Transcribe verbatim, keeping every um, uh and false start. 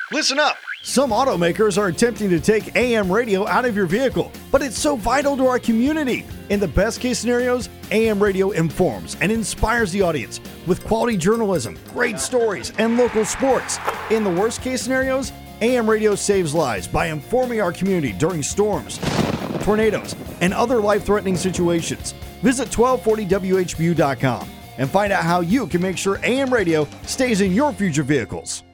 Listen up. Some automakers are attempting to take A M radio out of your vehicle, but it's so vital to our community. In the best case scenarios, A M radio informs and inspires the audience with quality journalism, great stories, and local sports. In the worst case scenarios, A M radio saves lives by informing our community during storms, tornadoes, and other life-threatening situations. Visit twelve forty W H B U dot com and find out how you can make sure A M radio stays in your future vehicles.